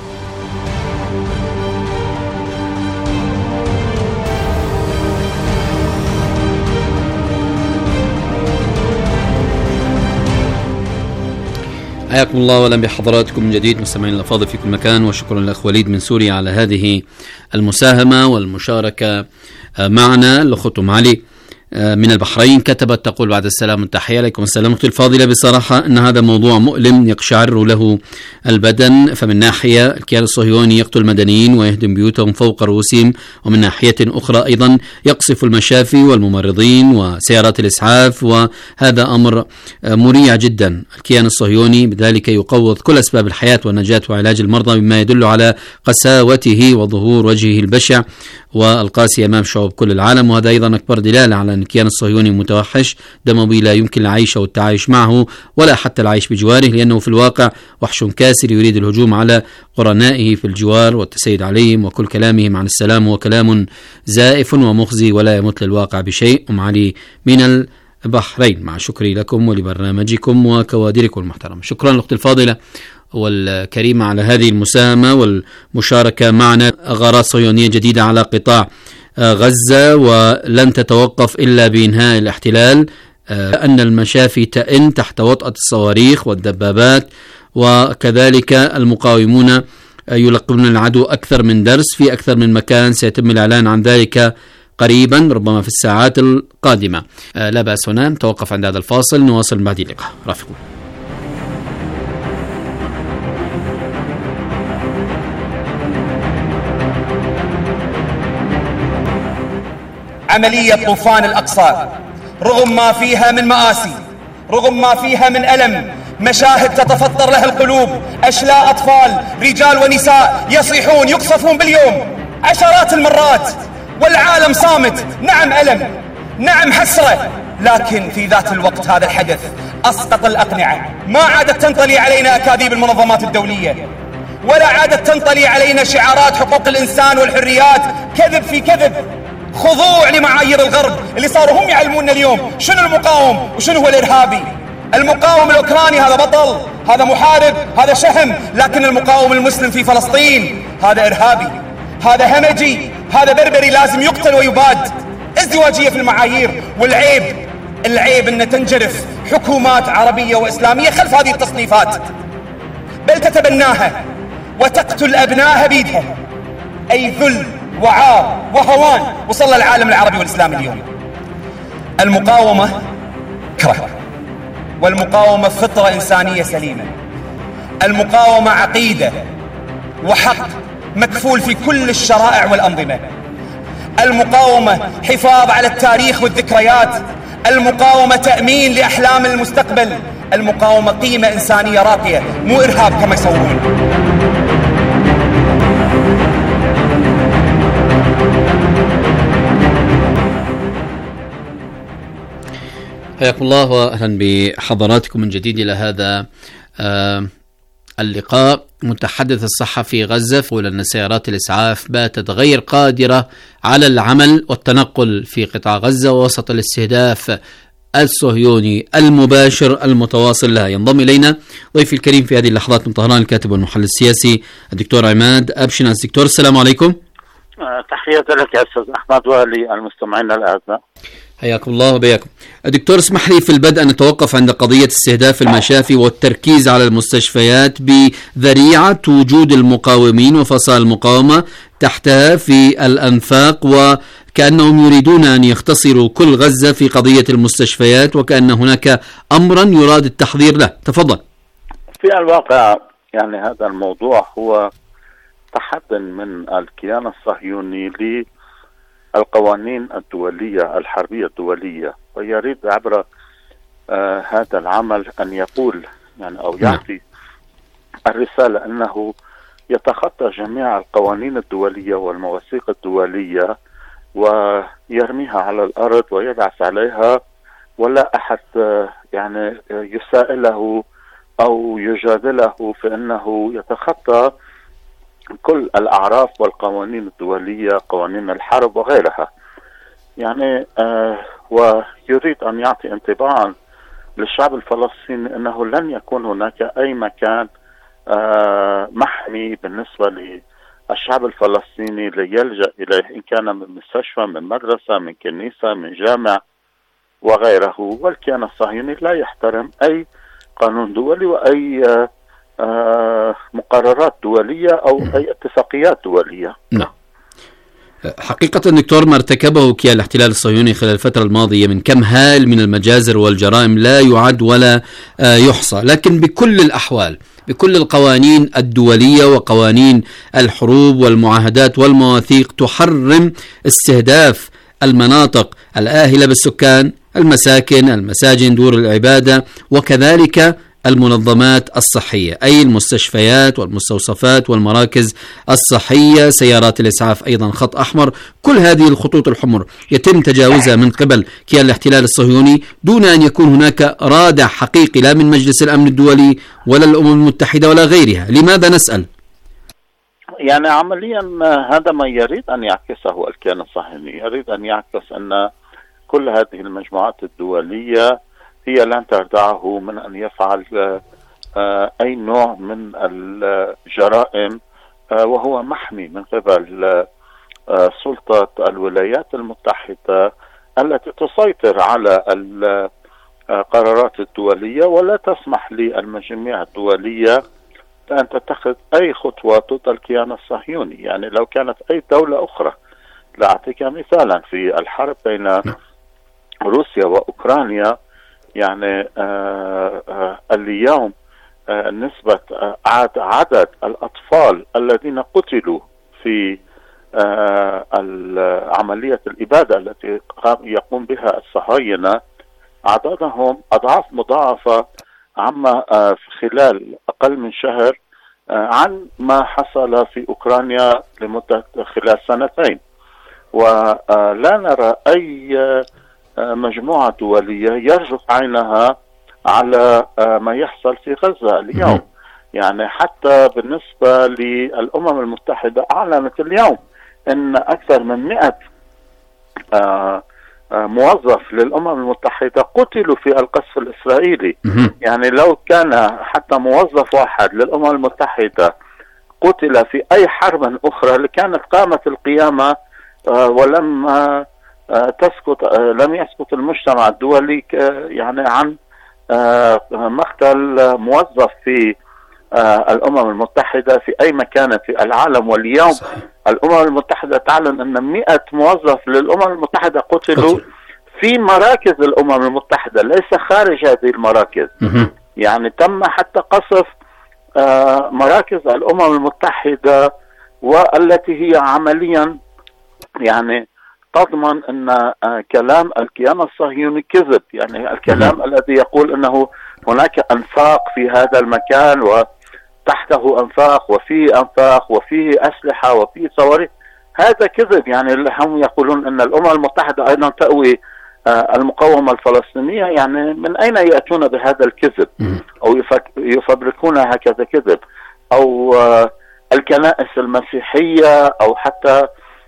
حياكم الله واهلا بحضراتكم من جديد مستمعين الافاضل في كل مكان، وشكرا للاخ وليد من سوريا على هذه المساهمه والمشاركه معنا. الاخت ام علي من البحرين كتبت تقول: بعد السلام والتحية. عليكم السلام. أختي الفاضلة، بصراحة أن هذا موضوع مؤلم يقشعر له البدن. فمن ناحية الكيان الصهيوني يقتل المدنيين ويهدم بيوتهم فوق رؤوسهم، ومن ناحية أخرى أيضا يقصف المشافي والممرضين وسيارات الإسعاف، وهذا أمر مريع جدا. الكيان الصهيوني بذلك يقوض كل أسباب الحياة والنجاة وعلاج المرضى، مما يدل على قساوته وظهور وجهه البشع والقاسي أمام شعوب كل العالم. وهذا أيضا أكبر دلالة على أن الكيان الصهيوني متوحش دموي لا يمكن العيش أو التعايش معه ولا حتى العيش بجواره، لأنه في الواقع وحش كاسر يريد الهجوم على قرنائه في الجوار والتسيد عليهم، وكل كلامهم عن السلام هو كلام زائف ومخزي ولا يمت للواقع بشيء. أم علي من البحرين، مع شكري لكم ولبرنامجكم وكوادركم المحترمة. شكرا لأختي الفاضلة والكريمة على هذه المساهمة والمشاركة معنا. غارات صهيونية جديدة على قطاع غزة ولن تتوقف إلا بإنهاء الاحتلال. أن المشافي تئن تحت وطأة الصواريخ والدبابات، وكذلك المقاومون يلقون العدو أكثر من درس في أكثر من مكان. سيتم الإعلان عن ذلك قريبا، ربما في الساعات القادمة. لا بأس هنا نتوقف عند هذا الفاصل، نواصل بعد اللقاء. رافقوا. عملية طوفان الأقصى رغم ما فيها من مآسي، رغم ما فيها من ألم، مشاهد تتفطر لها القلوب، أشلاء أطفال رجال ونساء يصيحون يقصفون باليوم عشرات المرات والعالم صامت. نعم ألم، نعم حسرة، لكن في ذات الوقت هذا الحدث أسقط الأقنعة. ما عادت تنطلي علينا أكاذيب المنظمات الدولية، ولا عادت تنطلي علينا شعارات حقوق الإنسان والحريات. كذب في كذب، خضوع لمعايير الغرب اللي صاروا هم يعلموننا اليوم شنو المقاوم وشنو هو الإرهابي. المقاوم الأوكراني هذا بطل، هذا محارب، هذا شهم، لكن المقاوم المسلم في فلسطين هذا إرهابي، هذا همجي، هذا بربري، لازم يقتل ويباد. ازدواجية في المعايير. والعيب أن تنجرف حكومات عربية وإسلامية خلف هذه التصنيفات، بل تتبناها وتقتل أبنائها بيدها. أي ذل وعار وهوان وصل العالم العربي والإسلامي اليوم. المقاومة كره، والمقاومة فطرة إنسانية سليمة، المقاومة عقيدة وحق مكفول في كل الشرائع والأنظمة، المقاومة حفاظ على التاريخ والذكريات، المقاومة تأمين لأحلام المستقبل، المقاومة قيمة إنسانية راقية، مو إرهاب كما يصورون. حياكم الله واهلا بحضراتكم من جديد الى هذا اللقاء. متحدث الصحة في غزة يقول ان سيارات الاسعاف باتت غير قادرة على العمل والتنقل في قطاع غزة وسط الاستهداف الصهيوني المباشر المتواصل لها. ينضم الينا ضيفي الكريم في هذه اللحظات من طهران الكاتب والمحلل السياسي الدكتور عماد أبشناس. دكتور السلام عليكم. تحياتي لك يا أستاذ أحمد وللمستمعين الأعزاء. حياكم الله وبياكم. دكتور اسمح لي في البدء أن نتوقف عند قضية استهداف المشافي والتركيز على المستشفيات بذريعة وجود المقاومين وفصائل المقاومة تحتها في الأنفاق، وكأنهم يريدون أن يختصروا كل غزة في قضية المستشفيات، وكأن هناك أمرا يراد التحضير له. تفضل. في الواقع يعني هذا الموضوع هو تحد من الكيان الصهيوني للقوانين الدولية الحربية الدولية، ويريد عبر هذا العمل أن يقول يعني أو يعطي الرسالة أنه يتخطى جميع القوانين الدولية والمواثيق الدولية ويرميها على الأرض ويدعس عليها، ولا أحد يعني يسائله أو يجادله في أنه يتخطى كل الأعراف والقوانين الدولية، قوانين الحرب وغيرها. يعني ويريد أن يعطي انطباعا للشعب الفلسطيني أنه لن يكون هناك أي مكان محمي بالنسبة للشعب الفلسطيني ليلجأ إليه، إن كان من مستشفى، من مدرسة، من كنيسة، من جامع وغيره. والكيان الصهيوني لا يحترم أي قانون دولي وأي مقررات دولية أو أي اتفاقيات دولية. نعم. حقيقة دكتور، ما ارتكبه كيان الاحتلال الصهيوني خلال الفترة الماضية من كم هائل من المجازر والجرائم لا يعد ولا يحصى، لكن بكل الأحوال بكل القوانين الدولية وقوانين الحروب والمعاهدات والمواثيق تحرم استهداف المناطق الآهلة بالسكان، المساكن، المساجد، دور العبادة، وكذلك المنظمات الصحية، أي المستشفيات والمستوصفات والمراكز الصحية، سيارات الإسعاف أيضا خط أحمر. كل هذه الخطوط الحمر يتم تجاوزها من قبل كيان الاحتلال الصهيوني دون أن يكون هناك رادع حقيقي لا من مجلس الأمن الدولي ولا الأمم المتحدة ولا غيرها. لماذا نسأل؟ يعني عمليا هذا ما يريد أن يعكسه الكيان الصهيوني، يريد أن يعكس أن كل هذه المجموعات الدولية هي لن تردعه من أن يفعل أي نوع من الجرائم وهو محمي من قبل سلطة الولايات المتحدة التي تسيطر على القرارات الدولية ولا تسمح للمجاميع الدولية أن تتخذ أي خطوة ضد الكيان الصهيوني. يعني لو كانت أي دولة أخرى، لأعطيك مثالا، في الحرب بين روسيا وأوكرانيا، يعني اليوم نسبة عدد الأطفال الذين قتلوا في عملية الإبادة التي يقوم بها الصهاينة عددهم أضعاف مضاعفة عما خلال أقل من شهر عن ما حصل في أوكرانيا لمدة خلال سنتين. ولا نرى أي مجموعة دولية يرجف عينها على ما يحصل في غزة اليوم. يعني حتى بالنسبة للأمم المتحدة أعلنت اليوم أن أكثر من 100 موظف للأمم المتحدة قتلوا في القصف الإسرائيلي. يعني لو كان حتى موظف واحد للأمم المتحدة قتل في أي حرب أخرى لكانت قامت القيامة ولم تسكت، لم يسكت المجتمع الدولي يعني عن مقتل موظف في الأمم المتحدة في أي مكان في العالم. واليوم الأمم المتحدة تعلن أن 100 موظف للأمم المتحدة قتلوا في مراكز الأمم المتحدة ليس خارج هذه المراكز. يعني تم حتى قصف مراكز الأمم المتحدة والتي هي عمليا يعني تضمن أن كلام الكيان الصهيوني كذب. يعني الكلام الذي يقول أنه هناك أنفاق في هذا المكان وتحته أنفاق وفيه أنفاق وفيه أسلحة وفيه صواريخ، هذا كذب. يعني هم يقولون أن الأمم المتحدة أيضا تأوي المقاومة الفلسطينية. يعني من أين يأتون بهذا الكذب أو يفبركون هكذا كذب؟ أو الكنائس المسيحية أو حتى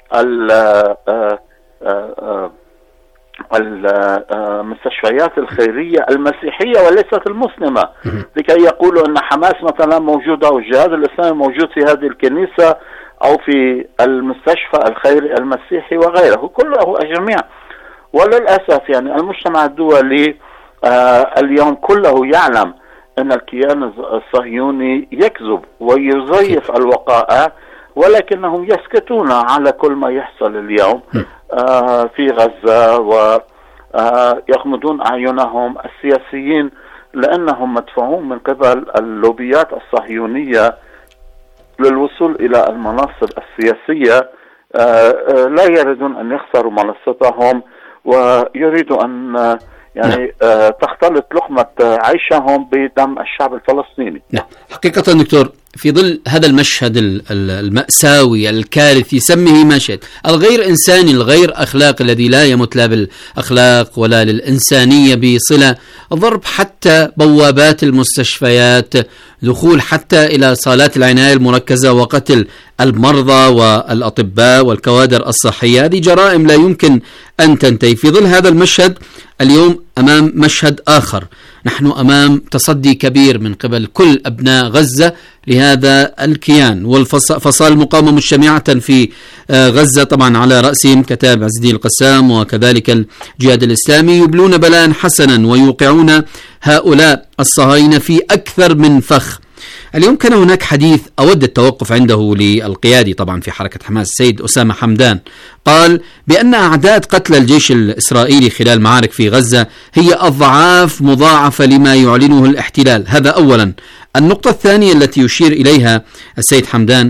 المستشفيات الخيرية المسيحية وليست المسلمة، لكي يقولوا أن حماس مثلا موجودة أو الجهاد الإسلامي موجود في هذه الكنيسة أو في المستشفى الخيري المسيحي وغيره، كله أجمع. وللأسف يعني المجتمع الدولي اليوم كله يعلم أن الكيان الصهيوني يكذب ويزيف الوقائع، ولكنهم يسكتون على كل ما يحصل اليوم في غزة ويغمضون أعينهم السياسيين لأنهم مدفوعون من قبل اللوبيات الصهيونية للوصول إلى المناصب السياسية. لا يريدون أن يخسروا منصتهم ويريدوا أن يعني تختلط لقمة عيشهم بدم الشعب الفلسطيني. حقيقة دكتور، في ظل هذا المشهد المأساوي الكارثي، سمه مشهد الغير إنساني الغير أخلاقي الذي لا يمت لا بالأخلاق ولا للإنسانية بصلة، ضرب حتى بوابات المستشفيات، دخول حتى إلى صالات العناية المركزة، وقتل المرضى والأطباء والكوادر الصحية، هذه جرائم لا يمكن أن تنتهي. في ظل هذا المشهد اليوم أمام مشهد آخر، نحن أمام تصدي كبير من قبل كل أبناء غزة لهذا الكيان، والفصائل المقاومة مجتمعة في غزة طبعا على رأسهم كتائب عز الدين القسام وكذلك الجهاد الإسلامي، يبلون بلاء حسنا ويوقعون هؤلاء الصهاينة في أكثر من فخ. اليوم كان هناك حديث أود التوقف عنده للقيادي طبعا في حركة حماس السيد أسامة حمدان، قال بأن أعداد قتلى الجيش الإسرائيلي خلال معارك في غزة هي أضعاف مضاعفة لما يعلنه الاحتلال. هذا أولا. النقطة الثانية التي يشير إليها السيد حمدان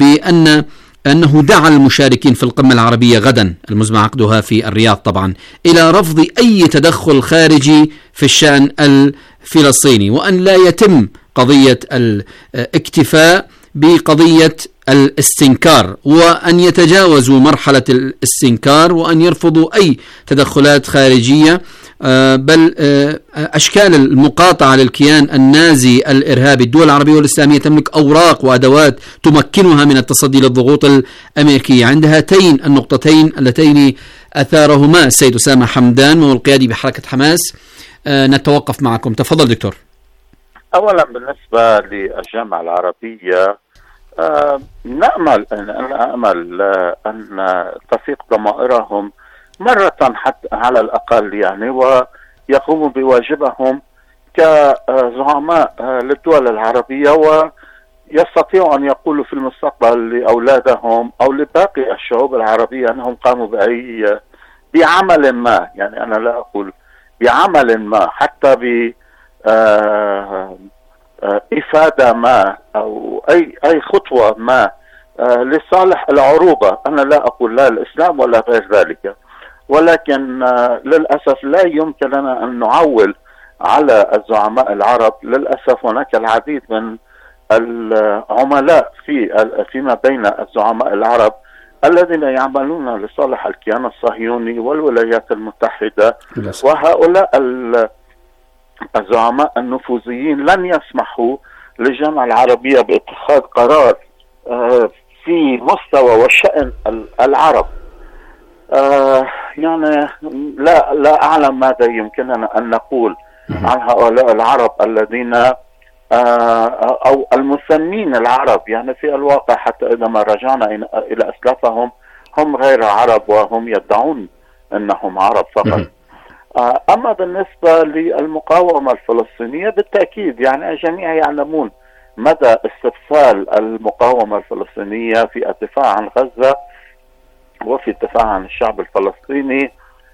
أنه دعا المشاركين في القمة العربية غدا المزمع عقدها في الرياض طبعا إلى رفض أي تدخل خارجي في الشأن الفلسطيني، وأن لا يتم قضية الاكتفاء بقضية الاستنكار، وأن يتجاوزوا مرحلة الاستنكار وأن يرفضوا أي تدخلات خارجية، بل أشكال المقاطعة للكيان النازي الإرهابي. الدول العربية والإسلامية تملك أوراق وأدوات تمكنها من التصدي للضغوط الأمريكية. عند هاتين النقطتين اللتين أثارهما السيد أسامة حمدان وهو القيادي بحركة حماس نتوقف معكم. تفضل دكتور. أولا بالنسبة للجامعة العربية أنا أمل أن تفيق ضمائرهم مرة حتى على الأقل يعني، ويقوموا بواجبهم كزعماء للدول العربية، ويستطيعوا أن يقولوا في المستقبل لأولادهم أو لباقي الشعوب العربية أنهم قاموا بعمل ما، يعني أنا لا أقول بعمل ما، حتى إفادة ما أو أي خطوة ما لصالح العروبة. أنا لا أقول لا الإسلام ولا غير ذلك، ولكن للأسف لا يمكن لنا أن نعول على الزعماء العرب. للأسف هناك العديد من العملاء فيما بين الزعماء العرب الذين يعملون لصالح الكيان الصهيوني والولايات المتحدة، وهؤلاء الزعماء النفوذيين لن يسمحوا للجامعة العربية باتخاذ قرار في مستوى وشأن العرب. يعني لا أعلم ماذا يمكننا أن نقول عن هؤلاء العرب الذين أو المسمين العرب، يعني في الواقع حتى إذا ما رجعنا إلى أسلافهم هم غير عرب وهم يدعون أنهم عرب فقط. أما بالنسبة للمقاومة الفلسطينية بالتأكيد يعني الجميع يعلمون مدى استبسال المقاومة الفلسطينية في الدفاع عن غزة وفي الدفاع عن الشعب الفلسطيني.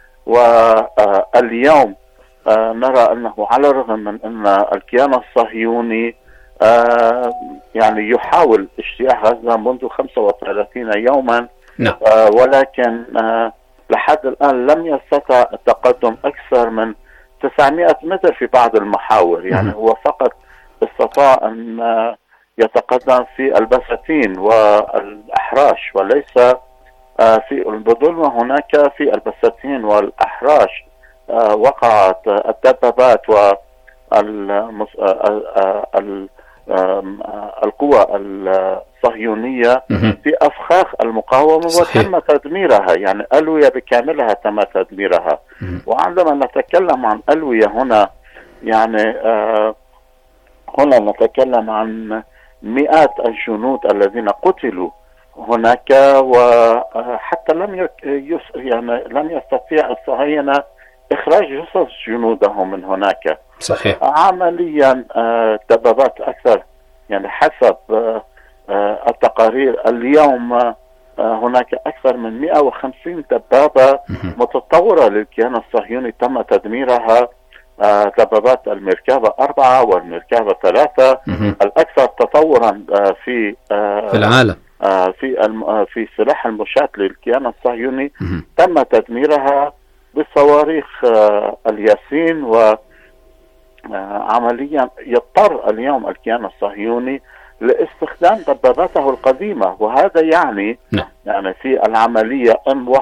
واليوم نرى أنه على الرغم من أن الكيان الصهيوني يعني يحاول اجتياح غزة منذ 35 يوما، ولكن لحد الآن لم يستطع التقدم أكثر من 900 متر في بعض المحاور. يعني هو فقط استطاع أن يتقدم في البساتين والأحراش، وليس في البظلمة. هناك في البساتين والأحراش وقعت الدبابات والقوى الصهيونية في أفخاخ المقاومة وتم تدميرها، يعني ألوية بكاملها تم تدميرها. وعندما نتكلم عن ألوية هنا يعني هنا نتكلم عن مئات الجنود الذين قتلوا هناك، وحتى لم يستطيع الصهاينة إخراج جثث جنودهم من هناك. صحيح. عمليا دبابات أكثر، يعني حسب التقارير اليوم هناك أكثر من 150 دبابة متطورة للكيان الصهيوني تم تدميرها. دبابات المركبة 4 والمركبة 3 الأكثر تطورا في العالم في سلاح المشاة للكيان الصهيوني تم تدميرها بصواريخ الياسين. وعمليا يضطر اليوم الكيان الصهيوني لاستخدام دباباته القديمة، وهذا يعني في العملية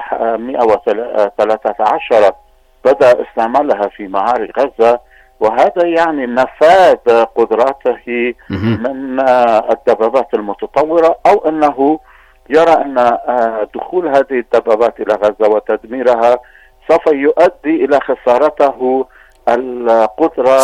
M113 بدأ استعمالها في معارك غزة، وهذا يعني نفاذ قدراته من الدبابات المتطورة، أو أنه يرى أن دخول هذه الدبابات إلى غزة وتدميرها سوف يؤدي إلى خسارته القدرة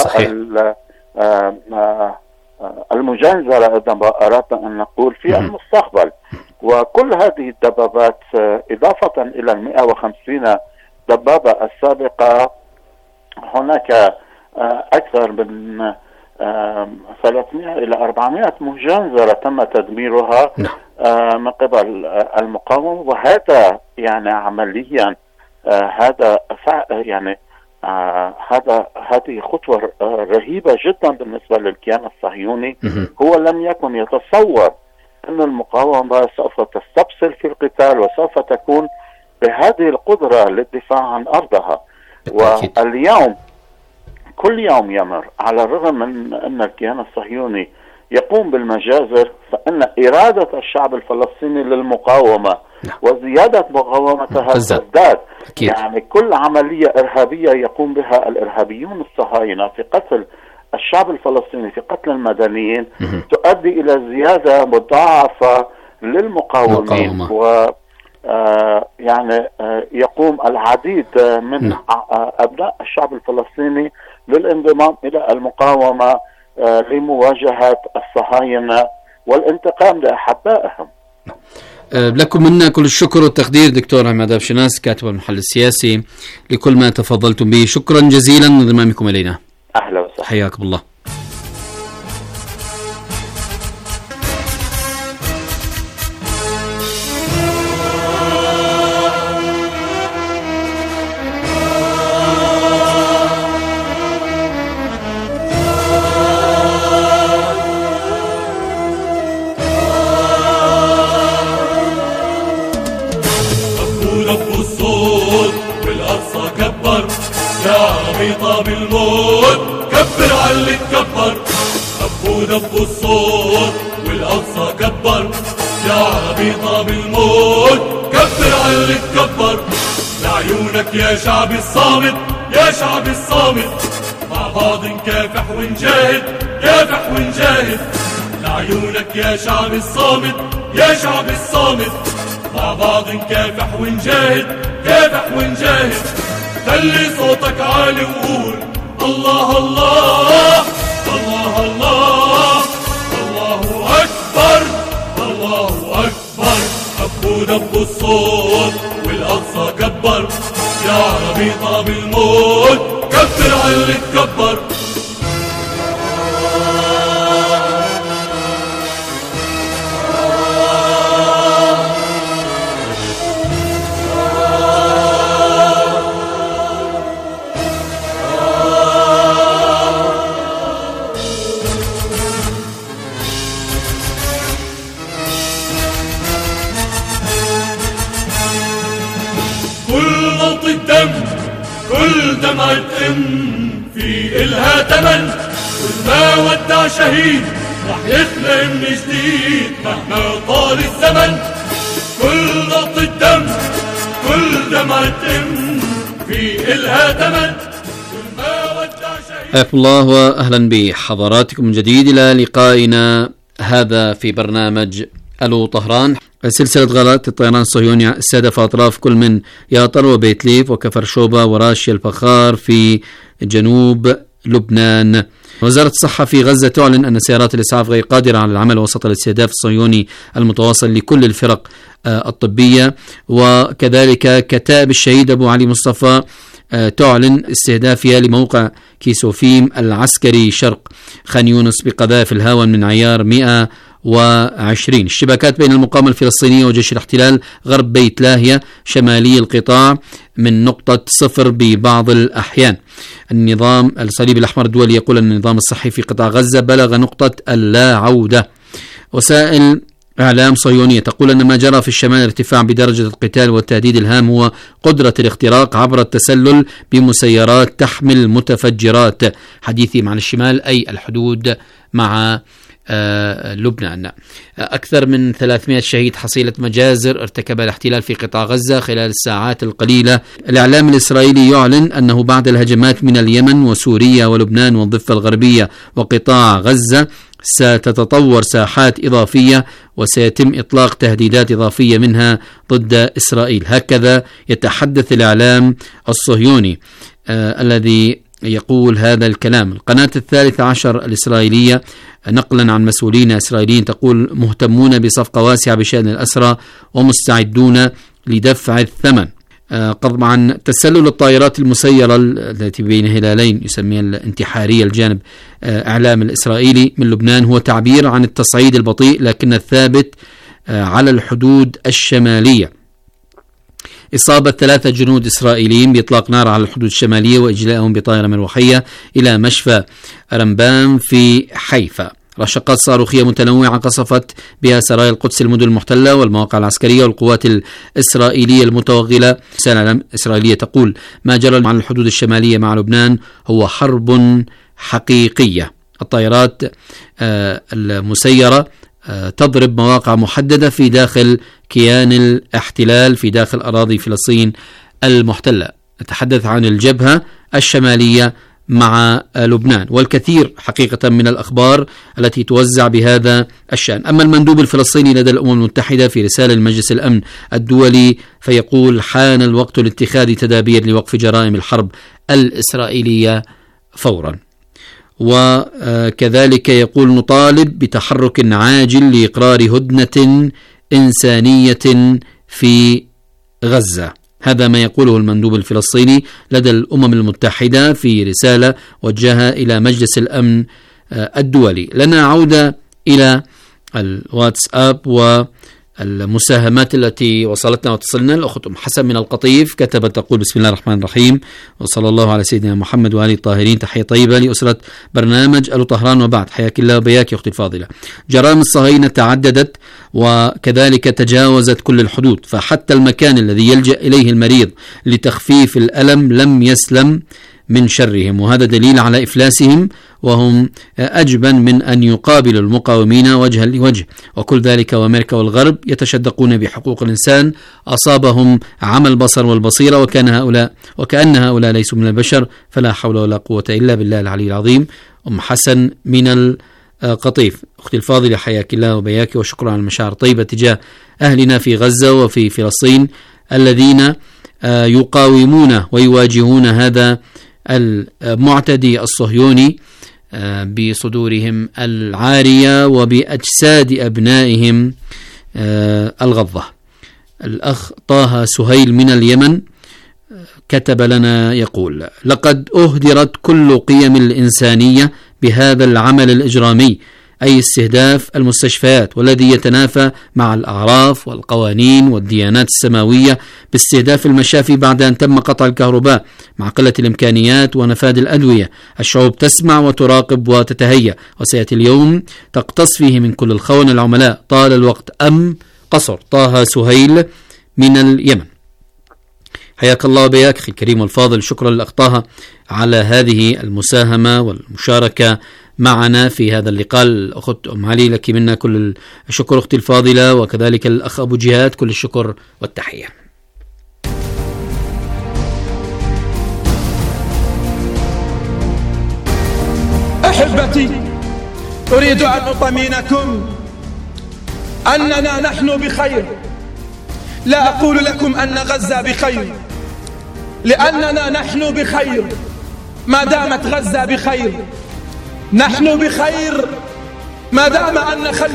المجنزرة إذا أردنا أن نقول في المستقبل. وكل هذه الدبابات إضافة إلى 150 دبابة السابقة، هناك أكثر من 300 إلى 400 مجنزرة تم تدميرها من قبل المقاومة، وهذا يعني عمليا هذه خطوة رهيبة جدا بالنسبة للكيان الصهيوني. هو لم يكن يتصور أن المقاومة سوف تستبصر في القتال وسوف تكون بهذه القدرة للدفاع عن أرضها. واليوم كل يوم يمر على الرغم من أن الكيان الصهيوني يقوم بالمجازر، فإن إرادة الشعب الفلسطيني للمقاومة وزيادة مقاومتها تزداد. يعني كل عملية إرهابية يقوم بها الإرهابيون الصهاينة في قتل الشعب الفلسطيني، في قتل المدنيين، تؤدي إلى زيادة مضاعفة للمقاومين. يقوم العديد من أبناء الشعب الفلسطيني للانضمام إلى المقاومة لمواجهة الصهاينة والانتقام لأحبائهم. لكم منا كل الشكر والتقدير دكتور عماد أبشناس، كاتب المحل السياسي، لكل ما تفضلتم به. شكرا جزيلا لانضمامكم إلينا. أهلا وسهلا، حياكم الله. بالموت كبر على اللي تكبر، دبوا الصوت والأقصى كبر، يا عربي طاب الموت كبر على اللي تكبر. لعيونك يا شعبي الصامت، يا شعبي الصامت، مع بعض نكافح ونجاهد، كافح ونجاهد. لعيونك يا شعبي الصامت، يا شعبي الصامت، مع بعض نكافح ونجاهد، كافح ونجاهد. خلي صوتك عالي وقول الله الله الله الله، الله أكبر الله أكبر. دبوا الصوت والأقصى كبر، يا عربي طاب الموت كبر على اللي تكبر. كل دمعة في إلها تمن، كل ما ودع شهيد رح يخلق من جديد مهما طال الزمن. كل نقطة دم، كل دمعة في إلها تمن، كل ما ودع شهيد. حياكم الله وأهلا بحضراتكم من جديد إلى لقائنا هذا في برنامج ألو طهران. سلسلة غارات الطيران الصهيوني استهدف أطراف كل من ياطر وبيت ليف وكفر شوبة وراشيا الفخار في جنوب لبنان. وزارة الصحة في غزة تعلن أن سيارات الإسعاف غير قادرة على العمل وسط الاستهداف الصهيوني المتواصل لكل الفرق الطبية. وكذلك كتائب الشهيد أبو علي مصطفى تعلن استهدافها لموقع كيسوفيم العسكري شرق خان يونس بقذائف الهاون من عيار 120. الشبكات بين المقاومة الفلسطينية وجيش الاحتلال غرب بيت لاهية شمالي القطاع من نقطة صفر ببعض الأحيان. النظام الصليب الأحمر الدولي يقول أن النظام الصحي في قطاع غزة بلغ نقطة اللا عودة. وسائل إعلام صهيونية تقول أن ما جرى في الشمال ارتفاع بدرجة القتال والتهديد الهام هو قدرة الاختراق عبر التسلل بمسيرات تحمل متفجرات. حديثي مع الشمال أي الحدود مع لبنان. أكثر من 300 شهيد حصيلة مجازر ارتكب الاحتلال في قطاع غزة خلال الساعات القليلة. الإعلام الإسرائيلي يعلن أنه بعد الهجمات من اليمن وسوريا ولبنان والضفة الغربية وقطاع غزة ستتطور ساحات إضافية وسيتم إطلاق تهديدات إضافية منها ضد إسرائيل. هكذا يتحدث الإعلام الصهيوني الذي يقول هذا الكلام. القناة 13 الإسرائيلية نقلا عن مسؤولين إسرائيليين تقول: مهتمون بصفقة واسعة بشأن الأسرى ومستعدون لدفع الثمن. طبعا تسلل الطائرات المسيرة التي بين هلالين يسميها الانتحارية الجانب إعلام الإسرائيلي من لبنان هو تعبير عن التصعيد البطيء لكن الثابت على الحدود الشمالية. إصابة 3 جنود إسرائيليين بإطلاق نار على الحدود الشمالية وإجلائهم بطائرة مروحية إلى مشفى رمبان في حيفا. رشقات صاروخية متنوعة قصفت بها سرايا القدس المدن المحتلة والمواقع العسكرية والقوات الإسرائيلية المتوغلة. رسالة إسرائيلية تقول: ما جرى على الحدود الشمالية مع لبنان هو حرب حقيقية. الطائرات المسيرة تضرب مواقع محددة في داخل كيان الاحتلال في داخل أراضي فلسطين المحتلة. نتحدث عن الجبهة الشمالية مع لبنان والكثير حقيقة من الأخبار التي توزع بهذا الشأن. أما المندوب الفلسطيني لدى الأمم المتحدة في رسالة لمجلس الأمن الدولي فيقول: حان الوقت لاتخاذ تدابير لوقف جرائم الحرب الإسرائيلية فورا. وكذلك يقول: نطالب بتحرك عاجل لإقرار هدنة إنسانية في غزة. هذا ما يقوله المندوب الفلسطيني لدى الأمم المتحدة في رسالة وجهها إلى مجلس الأمن الدولي. لنا عودة إلى الواتساب والمساهمات التي وصلتنا وتصلنا. الأخت أم حسن من القطيف كتبت تقول: بسم الله الرحمن الرحيم وصلى الله على سيدنا محمد وآله الطاهرين. تحية طيبة لأسرة برنامج ألو طهران وبعد. حياك الله وبياك يا أختي الفاضلة. جرائم الصهاينة تعددت وكذلك تجاوزت كل الحدود، فحتى المكان الذي يلجأ إليه المريض لتخفيف الألم لم يسلم من شرهم، وهذا دليل على إفلاسهم وهم أجبن من أن يقابلوا المقاومين وجها لوجه. وكل ذلك وأمريكا والغرب يتشدقون بحقوق الإنسان. أصابهم عمى البصر والبصيرة وكأن هؤلاء ليسوا من البشر. فلا حول ولا قوة إلا بالله العلي العظيم. أم حسن من القطيف. أختي الفاضلة حياك الله وبياك وشكرا على المشاعر الطيبة تجاه أهلنا في غزة وفي فلسطين الذين يقاومون ويواجهون هذا المعتدي الصهيوني بصدورهم العارية وبأجساد أبنائهم الغضة. الأخ طه سهيل من اليمن كتب لنا يقول: لقد أهدرت كل قيم الإنسانية بهذا العمل الإجرامي، أي استهداف المستشفيات، والذي يتنافى مع الأعراف والقوانين والديانات السماوية باستهداف المشافي بعد أن تم قطع الكهرباء مع قلة الإمكانيات ونفاذ الأدوية. الشعوب تسمع وتراقب وتتهيأ، وسيأتي اليوم تقتص فيه من كل الخونة العملاء. طال الوقت أم قصر. طه سهيل من اليمن. حياك الله وبياك أخي الكريم والفاضل. شكرا لأخ طه على هذه المساهمة والمشاركة معنا في هذا اللقاء. الأخت أم علي لك منا كل الشكر أختي الفاضلة، وكذلك الأخ أبو جهاد كل الشكر والتحية. أحبتي، أريد أن أطمئنكم أننا نحن بخير. لا أقول لكم أن غزة بخير، لأننا نحن بخير ما دامت غزة بخير. نحن بخير ما دام أن